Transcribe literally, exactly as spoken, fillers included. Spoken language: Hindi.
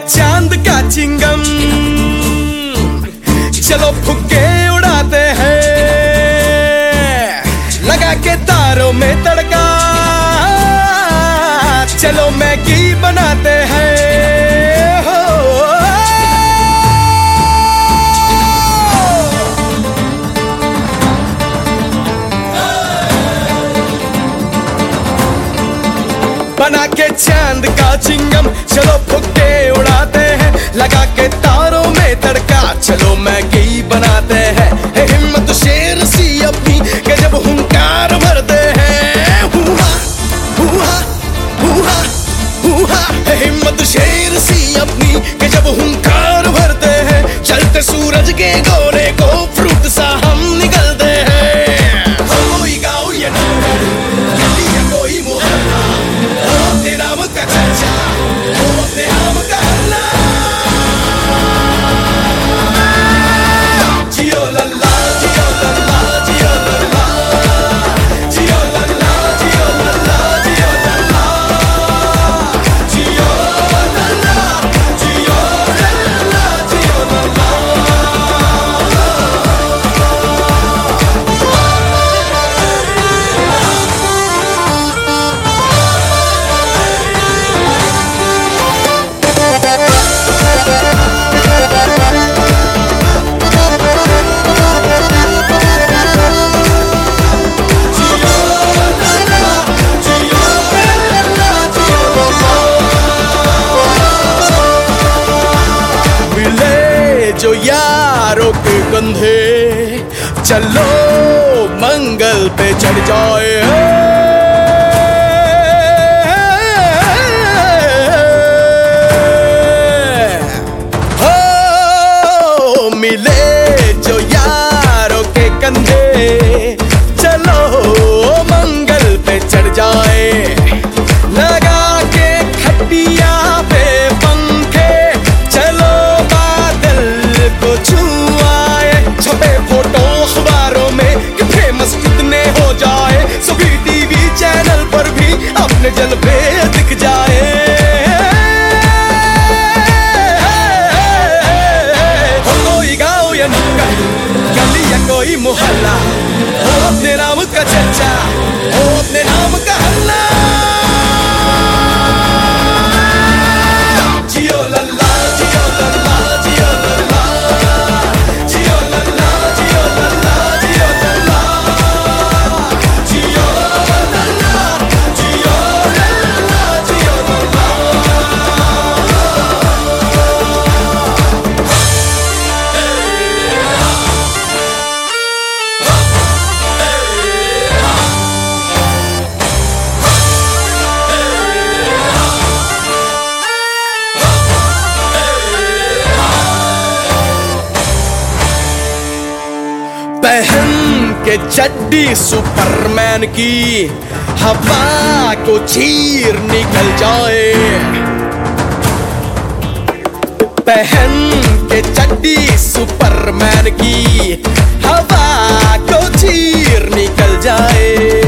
चांद का चिंगम, चलो फुक्के उड़ाते हैं, लगा के तारों में तड़का, चलो मैगी बनाते हैं। बना के चांद का चिंगम, चलो फुक्के उड़ाते हैं, लगा के तारों में तड़का, चलो मैगी बनाते हैं। हिम्मत शेर सी अपनी के जब हुंकार भरते हैं, हुआ हुआ हुआ हुआ। हिम्मत शेर सी अपनी के जब हुंकार भरते हैं, चलते सूरज के गोरे को फ्रूट सा हम निकलते हैं। कोई गाँव या नगर, गली या कोई मोहल्ला, अपने नाम का चर्चा, अपने नाम का हल्ला। जियो लल्ला, जियो लल्ला, जियो लल्ला, जियो लल्ला, जियो लल्ला, जियो लल्ला, जियो लल्ला, जियो लल्ला, जियो लल्ला। जो यारों के कंधे, चलो मंगल पे चढ़ जाए। हो मिले जो यारों के कंधे, चलो मंगल पे चढ़ जाए। लगा के खटिया पे पंखे, चलो छुआए। छपे फोटो अखबारों में कि फेमस इतने हो जाए, सभी टीवी चैनल पर भी अपने जलवे दिख जाए। हो कोई गाँव या नुक्कड़, गली या कोई मोहल्ला, हो अपने नाम का चर्चा, हो अपने नाम का हल्ला। जियो लल्ला, जियो लल्ला, जियो लल्ला, जियो लल्ला, जियो लल्ला, जियो लल्ला, जियो लल्ला, जियो लल्ला, जियो लल्ला। पहन के चड्डी सुपरमैन की, हवा को चीर निकल जाए। पहन के चड्डी सुपरमैन की, हवा को चीर निकल जाए।